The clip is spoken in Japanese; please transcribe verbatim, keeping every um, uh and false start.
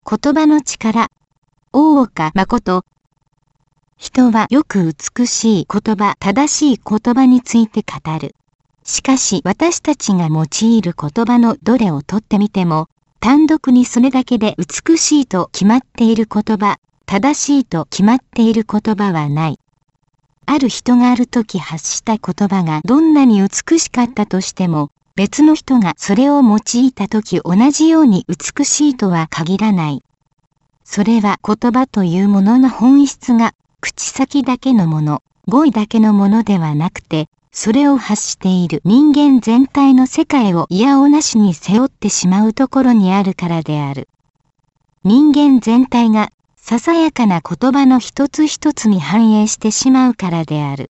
言葉の力。大岡誠。人はよく美しい言葉、正しい言葉について語る。しかし私たちが用いる言葉のどれをとってみても、単独にそれだけで美しいと決まっている言葉、正しいと決まっている言葉はない。ある人がある時発した言葉がどんなに美しかったとしても、別の人がそれを用いた時同じように美しいとは限らない。それは言葉というものの本質が口先だけのもの、語彙だけのものではなくて、それを発している人間全体の世界をいやおなしに背負ってしまうところにあるからである。人間全体がささやかな言葉の一つ一つに反映してしまうからである。